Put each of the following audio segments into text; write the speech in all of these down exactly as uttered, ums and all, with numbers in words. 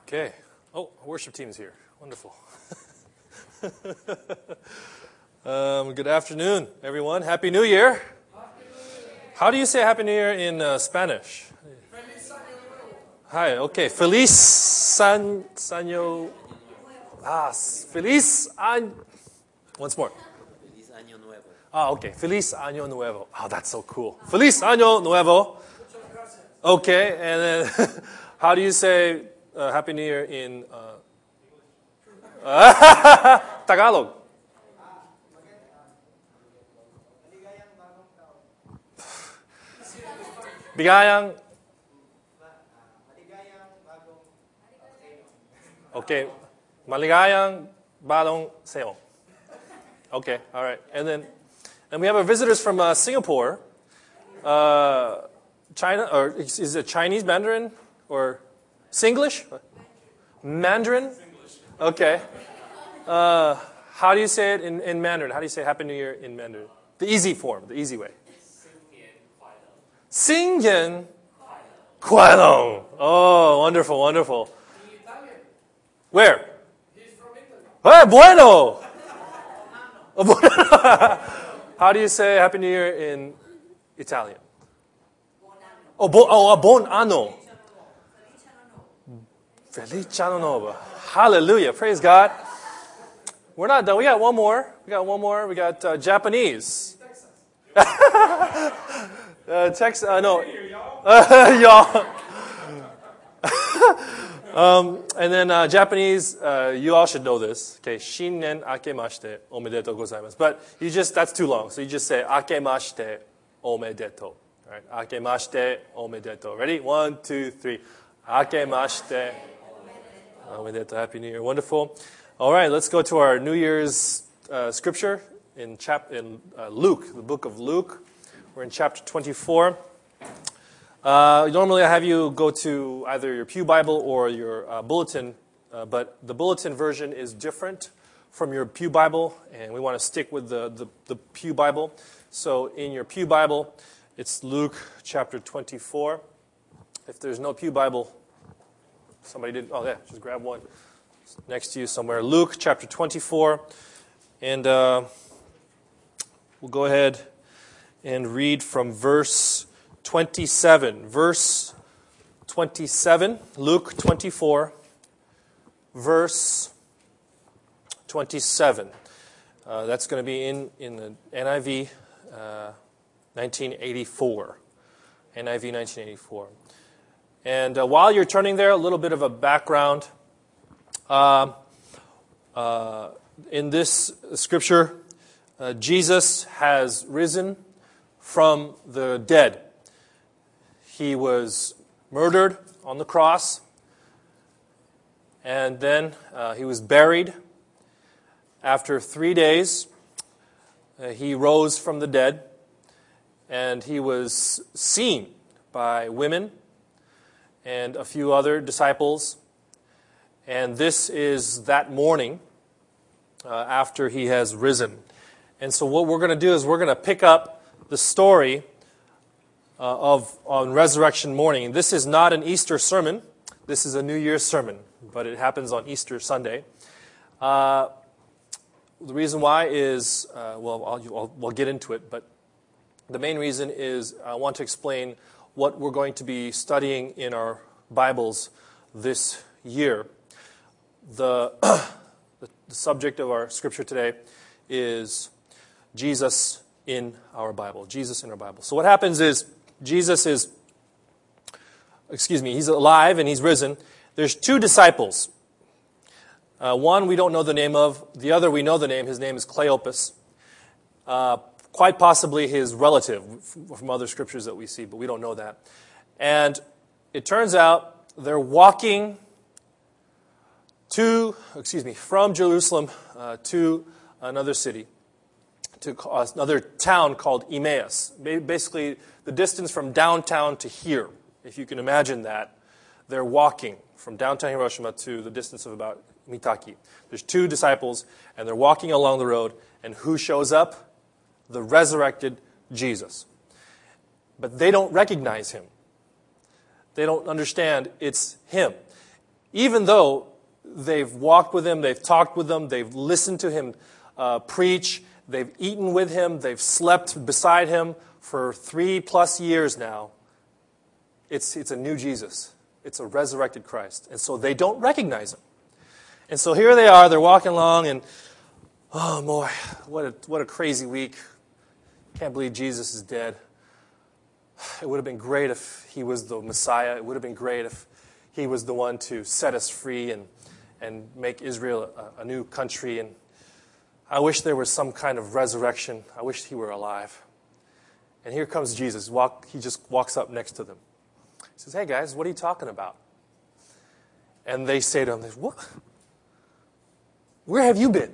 Okay. Oh, our worship team is here. Wonderful. um, good afternoon, everyone. Happy New Year. Happy New Year. How do you say Happy New Year in uh, Spanish? Hi. Okay. Feliz San Año. Ah, Feliz Año. Once more. Feliz Año Nuevo. Ah, okay. Feliz Año Nuevo. Oh, that's so cool. Feliz Año Nuevo. Okay. And then, how do you say uh, Happy New Year in uh, Tagalog? Bigayang. Okay. Maligayang balong seo. Okay. All right. And then, and we have our visitors from uh, Singapore. Uh, China, or is it Chinese Mandarin or Singlish? Mandarin? Okay. Uh, how do you say it in, in Mandarin? How do you say Happy New Year in Mandarin? The easy form, the easy way. 新年快乐. Oh, wonderful, wonderful. Where? He's from Italy. Hey, bueno. How do you say Happy New Year in Italian? Oh, bo- oh, buon anno. Felice anno nuovo. Hallelujah. Praise God. We're not done. We got one more. We got one more. We got uh, Japanese. uh, Texas. Uh, no. Uh, y'all. um, and then uh, Japanese. Uh, you all should know this. Okay. Shinnen akemashite omedetou gozaimasu. But you just, that's too long. So you just say akemashite omedetou. All right, akemashite omedetou. Ready? One, two, three. Akemashite omedetou. Happy New Year. Wonderful. All right, let's go to our New Year's uh, scripture in chap in uh, Luke, the book of Luke. We're in chapter twenty-four. Uh, normally, I have you go to either your pew Bible or your uh, bulletin, uh, but the bulletin version is different from your pew Bible, and we want to stick with the, the, the pew Bible. So, in your pew Bible, it's Luke chapter twenty-four. If there's no pew Bible, somebody did. Oh, yeah, just grab one next to you somewhere. Luke chapter twenty-four. And uh, we'll go ahead and read from verse twenty-seven. Verse twenty-seven. Luke twenty-four, verse twenty-seven. Uh, that's going to be in, in the N I V. Uh, nineteen eighty-four. N I V nineteen eighty-four. And uh, while you're turning there, a little bit of a background. Uh, uh, in this scripture, uh, Jesus has risen from the dead. He was murdered on the cross, and then uh, he was buried. After three days, uh, he rose from the dead. And he was seen by women and a few other disciples. And this is that morning uh, after he has risen. And so what we're going to do is we're going to pick up the story uh, of on resurrection morning. And this is not an Easter sermon. This is a New Year's sermon, but it happens on Easter Sunday. Uh, the reason why is, uh, well, I'll, I'll, we'll get into it, but the main reason is I want to explain what we're going to be studying in our Bibles this year. The, the subject of our scripture today is Jesus in our Bible. Jesus in our Bible. So what happens is Jesus is, excuse me, he's alive and he's risen. There's two disciples. Uh, one we don't know the name of. The other we know the name. His name is Cleopas. Uh, Quite possibly his relative from other scriptures that we see, but we don't know that. And it turns out they're walking to, excuse me, from Jerusalem uh, to another city, to another town called Emmaus. Basically, the distance from downtown to here, if you can imagine that. They're walking from downtown Hiroshima to the distance of about Mitaki. There's two disciples, and they're walking along the road, and who shows up? The resurrected Jesus. But they don't recognize him. They don't understand it's him. even though they've walked with him, they've talked with him, they've listened to him uh, preach, they've eaten with him, they've slept beside him for three plus years now, it's, it's a new Jesus. It's a resurrected Christ. And so they don't recognize him. And so here they are, they're walking along, and oh boy, what a, what a crazy week. Can't believe Jesus is dead. It would have been great if he was the Messiah. It would have been great if he was the one to set us free and, and make Israel a, a new country. And I wish there was some kind of resurrection. I wish he were alive. And here comes Jesus. Walk, he just walks up next to them. He says, hey guys, what are you talking about? And they say to him, what? Where have you been?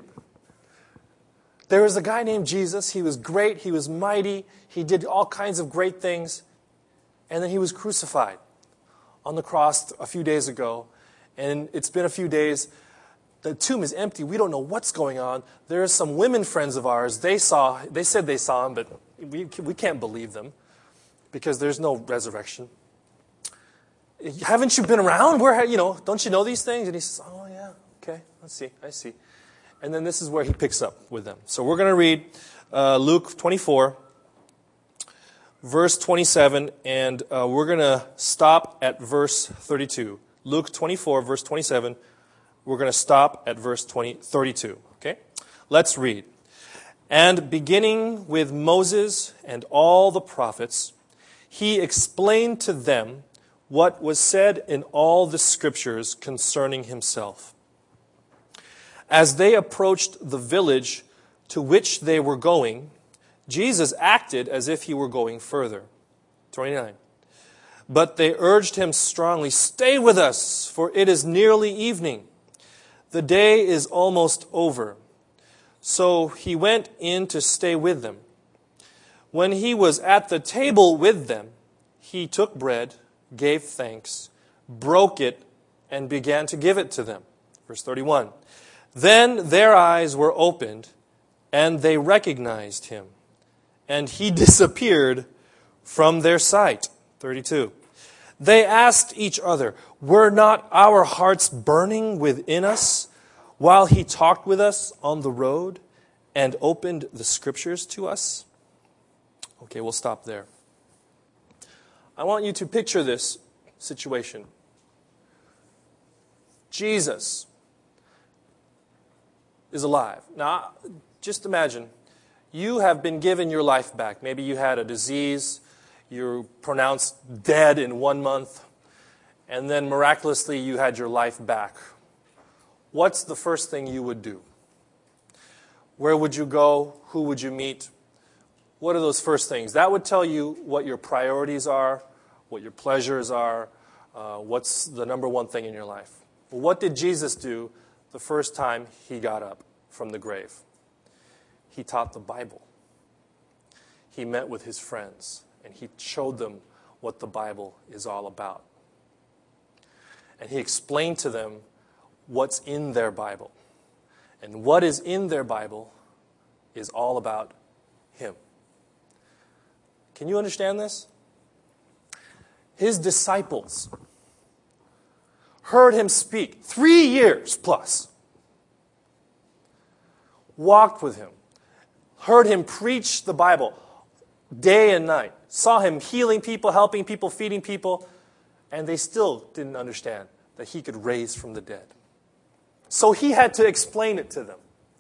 There was a guy named Jesus. He was great. He was mighty. He did all kinds of great things. And then he was crucified on the cross a few days ago. And it's been a few days. The tomb is empty. We don't know what's going on. There are some women friends of ours. They saw. They said they saw him, but we, we can't believe them because there's no resurrection. Haven't you been around? Where, you know, don't you know these things? And he says, oh, yeah, okay, let's see, I see. And then this is where he picks up with them. So we're going to read uh, Luke twenty-four, verse twenty-seven, and uh, we're going to stop at verse thirty-two. Luke twenty-four, verse twenty-seven. We're going to stop at verse twenty, thirty-two. Okay? Let's read. And beginning with Moses and all the prophets, he explained to them what was said in all the scriptures concerning himself. As they approached the village to which they were going, Jesus acted as if he were going further. twenty-nine. But they urged him strongly, stay with us, for it is nearly evening. The day is almost over. So he went in to stay with them. When he was at the table with them, he took bread, gave thanks, broke it, and began to give it to them. Verse thirty-one. Then their eyes were opened, and they recognized him, and he disappeared from their sight. thirty-two. They asked each other, were not our hearts burning within us while he talked with us on the road and opened the scriptures to us? Okay, we'll stop there. I want you to picture this situation. Jesus is alive. Now, just imagine, you have been given your life back. Maybe you had a disease, you're pronounced dead in one month, and then miraculously you had your life back. What's the first thing you would do? Where would you go? Who would you meet? What are those first things? That would tell you what your priorities are, what your pleasures are, uh, what's the number one thing in your life. But what did Jesus do the first time he got up from the grave? He taught the Bible. He met with his friends, and he showed them what the Bible is all about. And he explained to them what's in their Bible. And what is in their Bible is all about him. Can you understand this? His disciples heard him speak three years plus, walked with him, heard him preach the Bible day and night, saw him healing people, helping people, feeding people, and they still didn't understand that he could raise from the dead. So he had to explain it to them.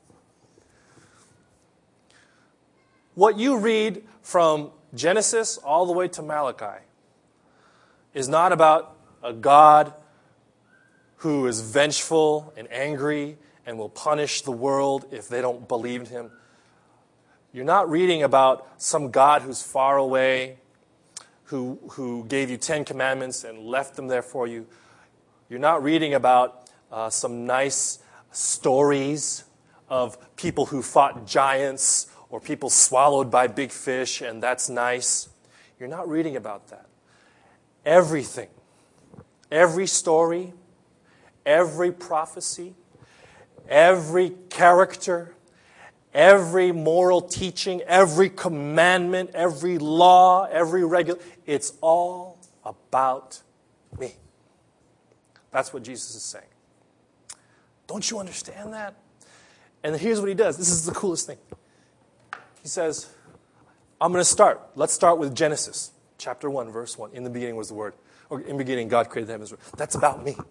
What you read from Genesis all the way to Malachi is not about a God who is vengeful and angry and will punish the world if they don't believe in him. You're not reading about some God who's far away, who, who gave you Ten Commandments and left them there for you. You're not reading about uh, some nice stories of people who fought giants or people swallowed by big fish, and that's nice. You're not reading about that. Everything, every story, every prophecy, every character, every moral teaching, every commandment, every law, every regulation, it's all about me. That's what Jesus is saying. Don't you understand that? And here's what he does. This is the coolest thing. He says, I'm going to start. Let's start with Genesis, chapter one, verse one. In the beginning was the Word. Or in the beginning, God created the heavens. That's about me.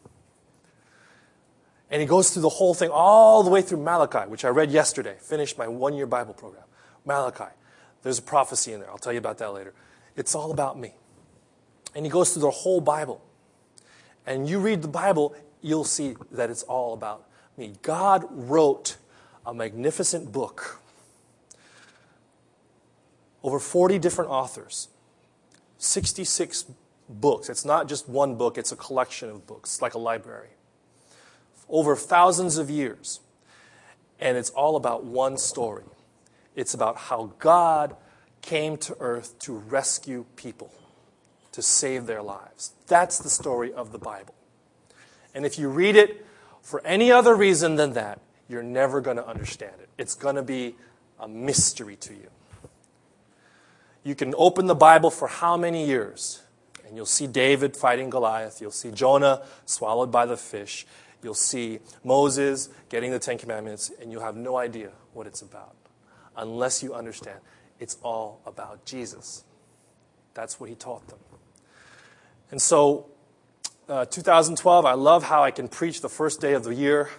And he goes through the whole thing, all the way through Malachi, which I read yesterday. Finished my one-year Bible program. Malachi. There's a prophecy in there. I'll tell you about that later. It's all about me. And he goes through the whole Bible. And you read the Bible, you'll see that it's all about me. God wrote a magnificent book. Over forty different authors. sixty-six books. It's not just one book, it's a collection of books. It's like a library. Over thousands of years. And it's all about one story. It's about how God came to earth to rescue people, to save their lives. That's the story of the Bible. And if you read it for any other reason than that, you're never going to understand it. It's going to be a mystery to you. You can open the Bible for how many years? And you'll see David fighting Goliath. You'll see Jonah swallowed by the fish. You'll see Moses getting the Ten Commandments. And you'll have no idea what it's about. Unless you understand, it's all about Jesus. That's what he taught them. And so, uh, two thousand twelve, I love how I can preach the first day of the year.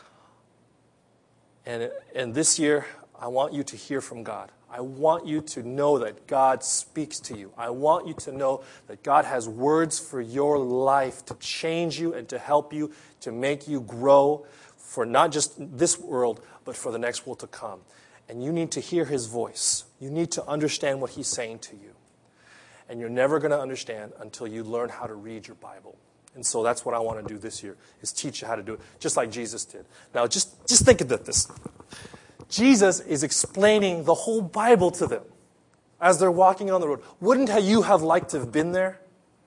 And, and this year, I want you to hear from God. I want you to know that God speaks to you. I want you to know that God has words for your life to change you and to help you, to make you grow for not just this world, but for the next world to come. And you need to hear his voice. You need to understand what he's saying to you. And you're never going to understand until you learn how to read your Bible. And so that's what I want to do this year, is teach you how to do it, just like Jesus did. Now, just, just think about this. Jesus is explaining the whole Bible to them as they're walking on the road. Wouldn't you have liked to have been there?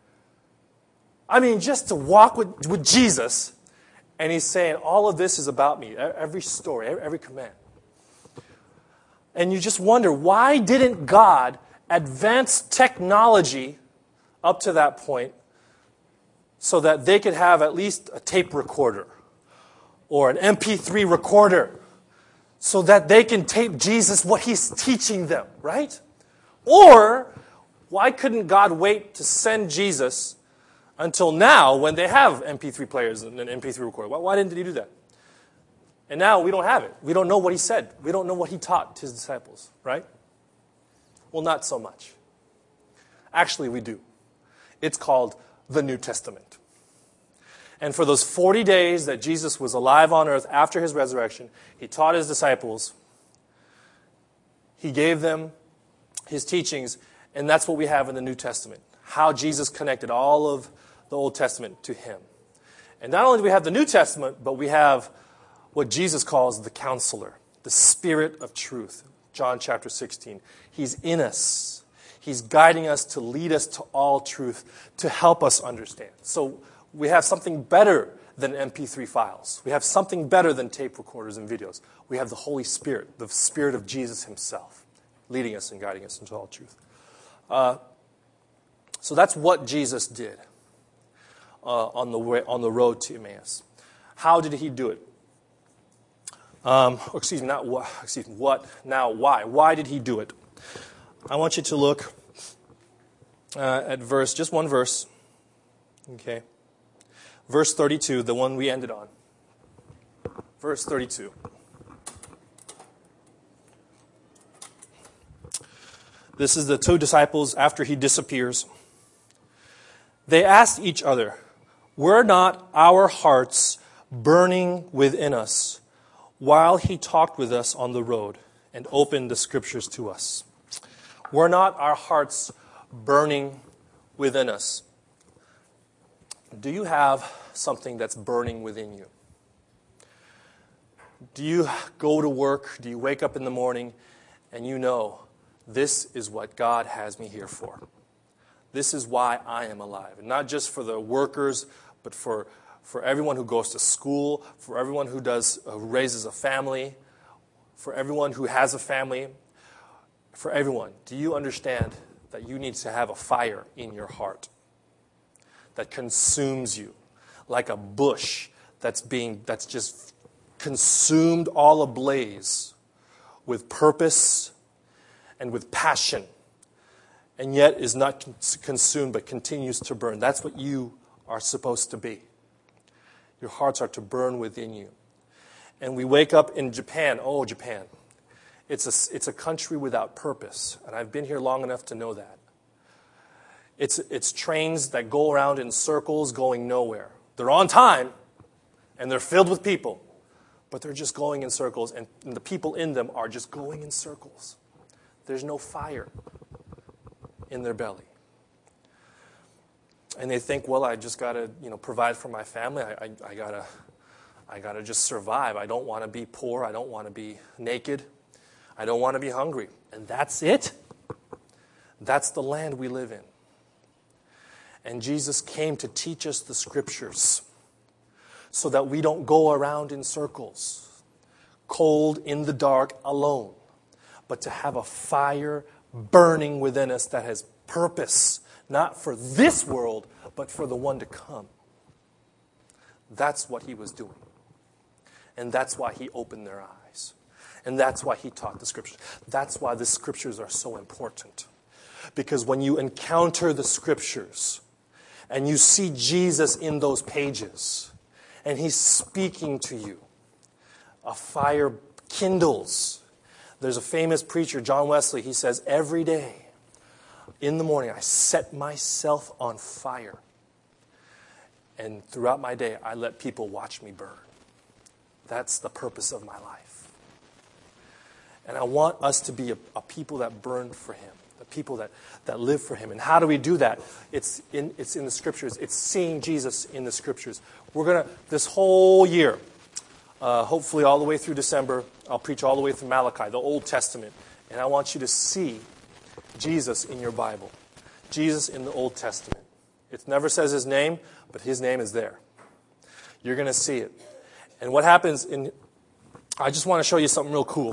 I mean, just to walk with, with Jesus, and he's saying, all of this is about me, every story, every command. And you just wonder, why didn't God advance technology up to that point so that they could have at least a tape recorder or an M P three recorder so that they can tape Jesus what he's teaching them, right? Or why couldn't God wait to send Jesus until now when they have M P three players and an M P three recorder? Why, why didn't he do that? And now we don't have it. We don't know what he said. We don't know what he taught his disciples, right? Well, not so much. Actually, we do. It's called the New Testament. And for those forty days that Jesus was alive on earth after his resurrection, he taught his disciples. He gave them his teachings, and that's what we have in the New Testament. How Jesus connected all of the Old Testament to him. And not only do we have the New Testament, but we have what Jesus calls the Counselor, the Spirit of Truth. John chapter sixteen. He's in us. He's guiding us to lead us to all truth, to help us understand. So we have something better than M P three files. We have something better than tape recorders and videos. We have the Holy Spirit, the Spirit of Jesus himself, leading us and guiding us into all truth. Uh, so that's what Jesus did uh, on the way, on the road to Emmaus. How did he do it? Um, excuse me, not what, excuse me, what, now why? Why did he do it? I want you to look uh, at verse, just one verse, okay? Verse thirty-two, the one we ended on. Verse thirty-two. This is the two disciples after he disappears. They asked each other, "Were not our hearts burning within us while he talked with us on the road and opened the scriptures to us?" Were not our hearts burning within us? Do you have something that's burning within you? Do you go to work? Do you wake up in the morning and you know, this is what God has me here for? This is why I am alive. And not just for the workers, but for, for everyone who goes to school, for everyone who does uh, who raises a family, for everyone who has a family, for everyone. Do you understand that you need to have a fire in your heart that consumes you? like a bush that's being that's just consumed all ablaze with purpose and with passion, and yet is not consumed but continues to burn. That's what you are supposed to be. Your hearts are to burn within you. And we wake up in Japan. Oh, Japan. It's a, it's a country without purpose. And I've been here long enough to know that. It's, it's trains that go around in circles going nowhere. They're on time, and they're filled with people. But they're just going in circles, and, and the people in them are just going in circles. There's no fire in their belly. And they think, well, I just got to, you know, provide for my family. I, I, I got to I got to just survive. I don't want to be poor. I don't want to be naked. I don't want to be hungry. And that's it. That's the land we live in. And Jesus came to teach us the Scriptures so that we don't go around in circles, cold in the dark, alone, but to have a fire burning within us that has purpose, not for this world, but for the one to come. That's what he was doing. And that's why he opened their eyes. And that's why he taught the Scriptures. That's why the Scriptures are so important. Because when you encounter the Scriptures and you see Jesus in those pages and he's speaking to you, a fire kindles. There's a famous preacher, John Wesley, he says, every day in the morning I set myself on fire. And throughout my day I let people watch me burn. That's the purpose of my life. And I want us to be a, a people that burn for him, the people that, that live for him. And how do we do that? It's in, it's in the Scriptures. It's seeing Jesus in the Scriptures. We're going to, this whole year, uh, hopefully all the way through December, I'll preach all the way through Malachi, the Old Testament. And I want you to see Jesus in your Bible. Jesus in the Old Testament. It never says his name, but his name is there. You're going to see it. And what happens in, I just want to show you something real cool.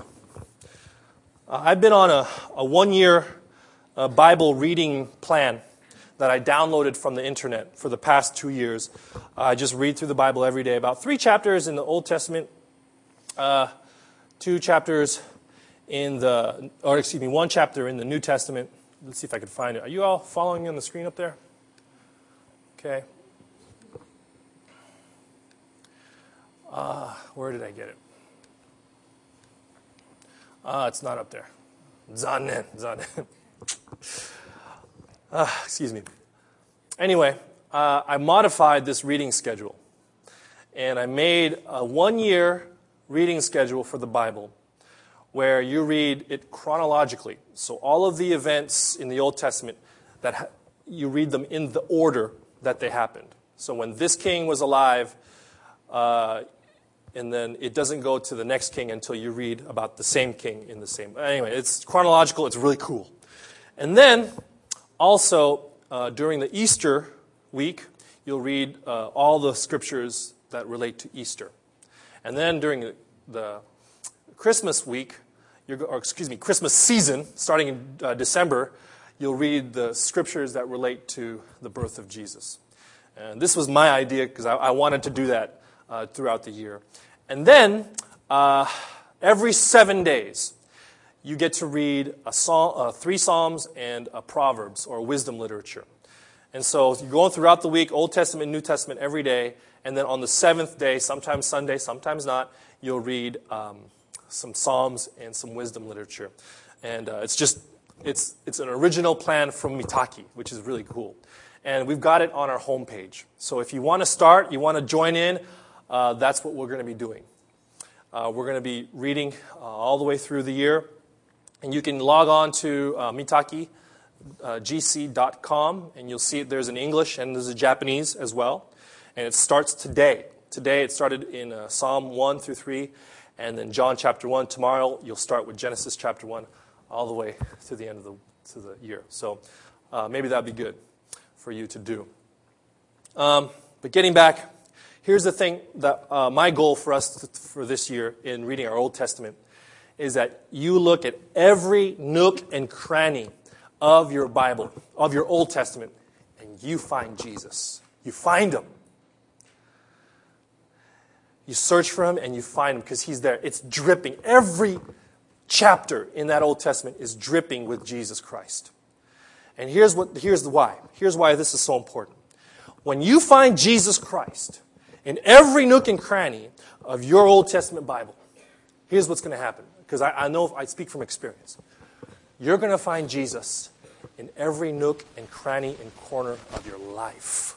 Uh, I've been on a, a one-year uh, Bible reading plan that I downloaded from the internet for the past two years. Uh, I just read through the Bible every day, about three chapters in the Old Testament, uh, two chapters in the, or excuse me, one chapter in the New Testament. Let's see if I can find it. Are you all following me on the screen up there? Okay. Uh, where did I get it? Ah, uh, it's not up there. Zanen, zanen. uh, excuse me. Anyway, uh, I modified this reading schedule. And I made a one-year reading schedule for the Bible where you read it chronologically. So all of the events in the Old Testament, that ha- you read them in the order that they happened. So when this king was alive, uh, and then it doesn't go to the next king until you read about the same king in the same. Anyway, it's chronological. It's really cool. And then also uh, during the Easter week, you'll read uh, all the scriptures that relate to Easter. And then during the, the Christmas week, you're, or excuse me, Christmas season, starting in uh, December, you'll read the scriptures that relate to the birth of Jesus. And this was my idea because I, I wanted to do that uh, throughout the year. And then, uh, every seven days, you get to read a psalm, uh, three Psalms and a Proverbs or wisdom literature. And so you're going throughout the week, Old Testament, New Testament, every day. And then on the seventh day, sometimes Sunday, sometimes not, you'll read um, some Psalms and some wisdom literature. And uh, it's just, it's it's an original plan from Mitaki, which is really cool. And we've got it on our homepage. So if you want to start, you want to join in, Uh, that's what we're going to be doing. Uh, we're going to be reading uh, all the way through the year. And you can log on to uh, mitaki g c dot com, and you'll see it. There's an English and there's a Japanese as well. And it starts today. Today it started in uh, Psalm one through three, and then John chapter one. Tomorrow you'll start with Genesis chapter one all the way to the end of the, to the year. So uh, maybe that would be good for you to do. Um, but getting back, here's the thing that uh, my goal for us to, for this year in reading our Old Testament is that you look at every nook and cranny of your Bible, of your Old Testament, and you find Jesus. You find him. You search for him and you find him because he's there. It's dripping. Every chapter in that Old Testament is dripping with Jesus Christ. And here's what here's the why. Here's why this is so important. When you find Jesus Christ in every nook and cranny of your Old Testament Bible, here's what's going to happen. Because I, I know, I speak from experience. You're going to find Jesus in every nook and cranny and corner of your life.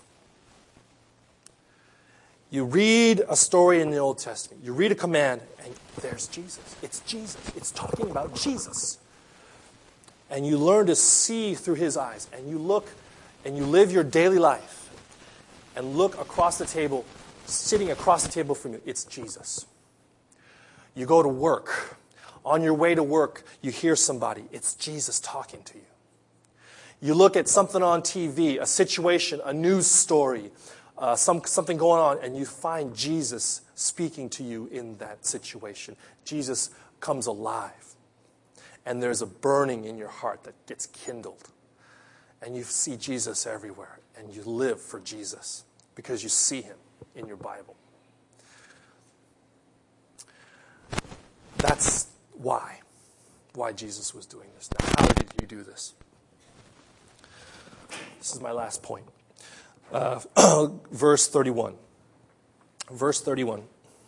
You read a story in the Old Testament. You read a command, and there's Jesus. It's Jesus. It's talking about Jesus. And you learn to see through his eyes. And you look, and you live your daily life. And look across the table, sitting across the table from you. It's Jesus. You go to work. On your way to work, you hear somebody. It's Jesus talking to you. You look at something on T V, a situation, a news story, Uh, some, something going on, and you find Jesus speaking to you in that situation. Jesus comes alive. And there's a burning in your heart that gets kindled. And you see Jesus everywhere. And you live for Jesus because you see him in your Bible. That's why. Why Jesus was doing this. Now, how did he do this? This is my last point. Uh, verse thirty-one. Verse thirty-one.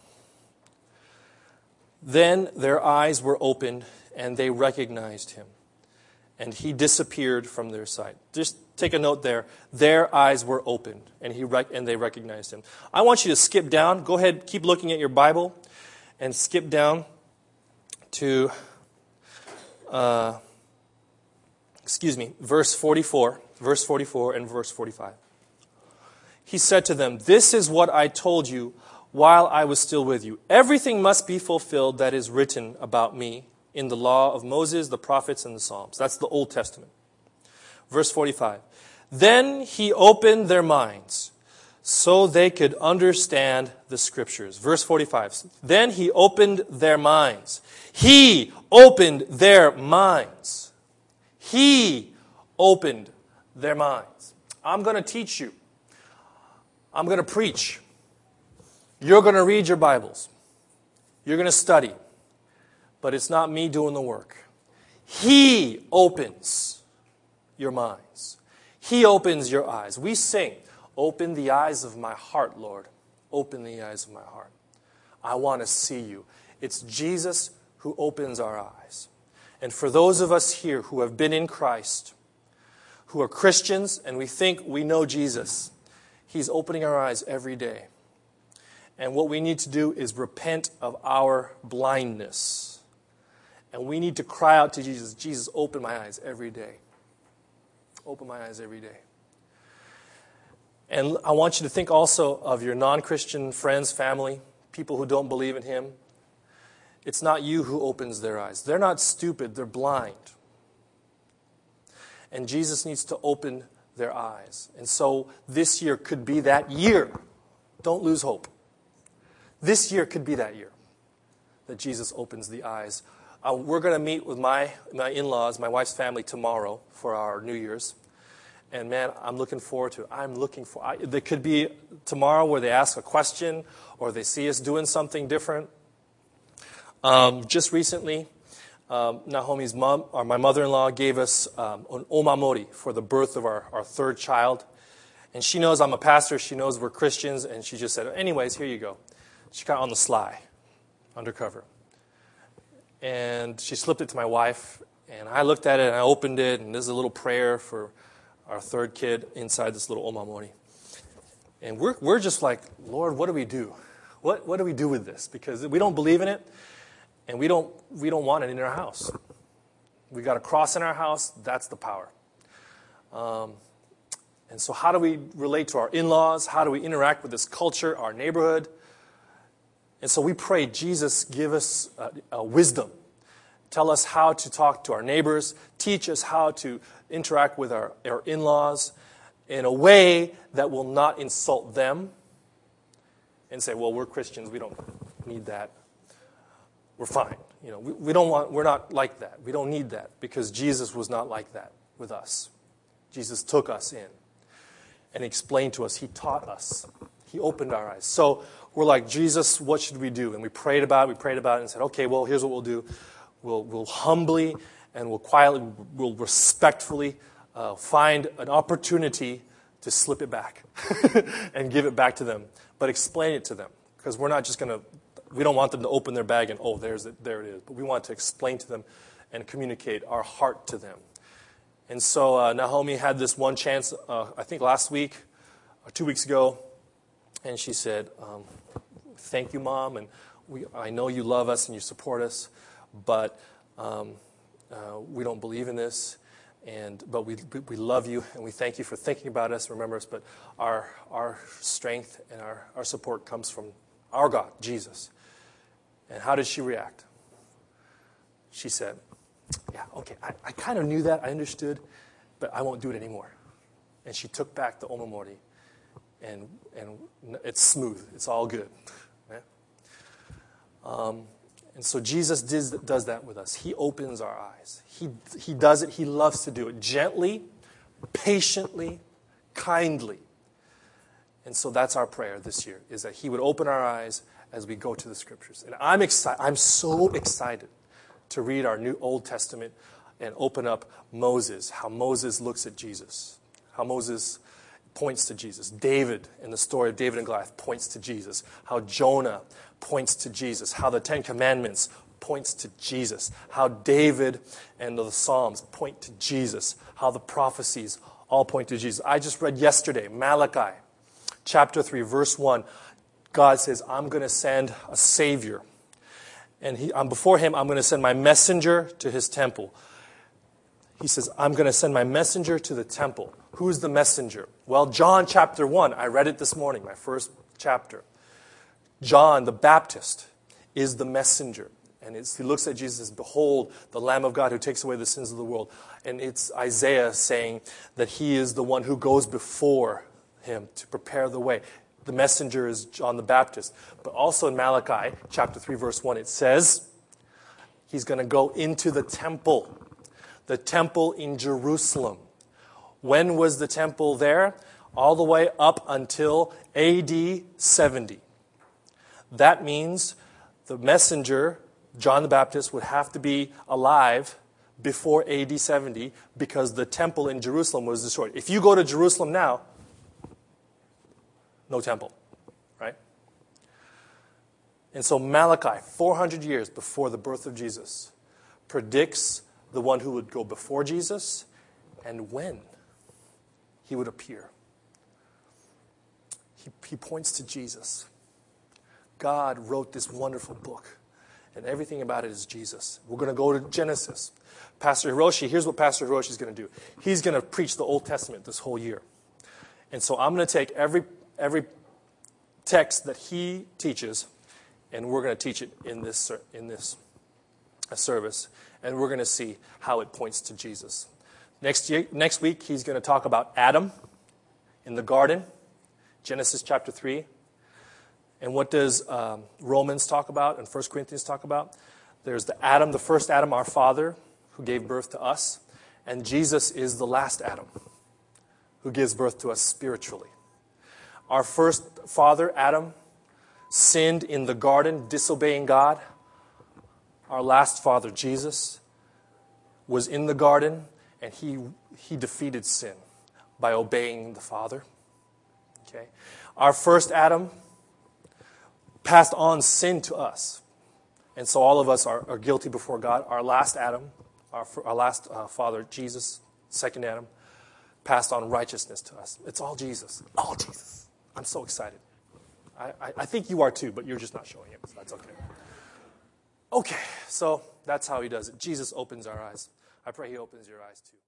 Then their eyes were opened, and they recognized him, and he disappeared from their sight. Just take a note there. Their eyes were opened, and he rec- and they recognized him. I want you to skip down. Go ahead, keep looking at your Bible, and skip down to, uh, excuse me, verse forty-four, verse forty-four, and verse forty-five. He said to them, "This is what I told you while I was still with you. Everything must be fulfilled that is written about me in the law of Moses, the prophets, and the Psalms." That's the Old Testament. Verse forty-five. Then he opened their minds so they could understand the Scriptures. Verse forty-five. Then he opened their minds. He opened their minds. He opened their minds. I'm going to teach you. I'm going to preach. You're going to read your Bibles. You're going to study. But it's not me doing the work. He opens your minds. He opens your eyes. We sing, "Open the eyes of my heart, Lord. Open the eyes of my heart. I want to see you." It's Jesus who opens our eyes. And for those of us here who have been in Christ, who are Christians, and we think we know Jesus, he's opening our eyes every day. And what we need to do is repent of our blindness. And we need to cry out to Jesus, "Jesus, open my eyes every day. Open my eyes every day." And I want you to think also of your non-Christian friends, family, people who don't believe in him. It's not you who opens their eyes. They're not stupid, they're blind. And Jesus needs to open their eyes. And so this year could be that year. Don't lose hope. This year could be that year that Jesus opens the eyes. Uh, we're going to meet with my, my in-laws, my wife's family, tomorrow for our New Year's. And man, I'm looking forward to it. I'm looking for I, there could be tomorrow where they ask a question or they see us doing something different. Um, just recently, Um, Naomi's mom, or my mother-in-law, gave us um, an omamori for the birth of our, our third child. And she knows I'm a pastor. She knows we're Christians. And she just said, "Anyways, here you go." She got on the sly, undercover. And she slipped it to my wife. And I looked at it, and I opened it. And there's a little prayer for our third kid inside this little omamori. And we're we're just like, "Lord, what do we do? What what do we do with this?" Because we don't believe in it. And we don't we don't want it in our house. We got a cross in our house. That's the power. Um, and so how do we relate to our in-laws? How do we interact with this culture, our neighborhood? And so we pray, Jesus, give us uh, uh, wisdom. Tell us how to talk to our neighbors. Teach us how to interact with our, our in-laws in a way that will not insult them and say, "Well, we're Christians. We don't need that. We're fine." You know, we, we don't want, we're not like that. We don't need that because Jesus was not like that with us. Jesus took us in and explained to us. He taught us. He opened our eyes. So we're like, Jesus, what should we do? And we prayed about it, we prayed about it and said, okay, well, here's what we'll do. We'll, we'll humbly and we'll quietly, we'll respectfully uh, find an opportunity to slip it back and give it back to them, but explain it to them. Because we're not just going to, we don't want them to open their bag and, oh, there's it, there it is. But we want to explain to them and communicate our heart to them. And so uh, Naomi had this one chance, uh, I think last week or two weeks ago, and she said, um, thank you, Mom, and we, I know you love us and you support us, but um, uh, we don't believe in this, and but we we love you, and we thank you for thinking about us, remember us, but our our strength and our, our support comes from our God, Jesus. And how did she react? She said, yeah, okay, I, I kind of knew that, I understood, but I won't do it anymore. And she took back the Omamori, and and it's smooth, it's all good. Yeah? Um, and so Jesus does, does that with us. He opens our eyes. He, he does it, he loves to do it gently, patiently, kindly. And so that's our prayer this year, is that he would open our eyes as we go to the scriptures. And I'm excited, I'm so excited to read our New Old Testament and open up Moses, how Moses looks at Jesus, how Moses points to Jesus. David, in the story of David and Goliath, points to Jesus. How Jonah points to Jesus. How the Ten Commandments points to Jesus. How David and the Psalms point to Jesus. How the prophecies all point to Jesus. I just read yesterday, Malachi, chapter three, verse one. God says, I'm going to send a Savior. And he, um, before him, I'm going to send my messenger to his temple. He says, I'm going to send my messenger to the temple. Who's the messenger? Well, John chapter one, I read it this morning, my first chapter. John the Baptist is the messenger. And it's, he looks at Jesus and says, behold, the Lamb of God who takes away the sins of the world. And it's Isaiah saying that he is the one who goes before him to prepare the way. The messenger is John the Baptist. But also in Malachi chapter three, verse one, it says he's going to go into the temple. The temple in Jerusalem. When was the temple there? All the way up until A D seventy. That means the messenger, John the Baptist, would have to be alive before A D seventy because the temple in Jerusalem was destroyed. If you go to Jerusalem now, no temple, right? And so Malachi, four hundred years before the birth of Jesus, predicts the one who would go before Jesus and when he would appear. He, he points to Jesus. God wrote this wonderful book, and everything about it is Jesus. We're going to go to Genesis. Pastor Hiroshi, here's what Pastor Hiroshi is going to do. He's going to preach the Old Testament this whole year. And so I'm going to take every every text that he teaches, and we're going to teach it in this in this service, and we're going to see how it points to Jesus. Next year, next week, he's going to talk about Adam in the garden, Genesis chapter three. And what does um, Romans talk about and First Corinthians talk about? There's the Adam, the first Adam, our father, who gave birth to us. And Jesus is the last Adam, who gives birth to us spiritually. Our first father, Adam, sinned in the garden, disobeying God. Our last father, Jesus, was in the garden, and he he defeated sin by obeying the Father. Okay, our first Adam passed on sin to us, and so all of us are, are guilty before God. Our last Adam, our, our last uh, father, Jesus, second Adam, passed on righteousness to us. It's all Jesus, all Jesus. I'm so excited. I, I, I think you are too, but you're just not showing it, so that's okay. Okay, so that's how he does it. Jesus opens our eyes. I pray he opens your eyes too.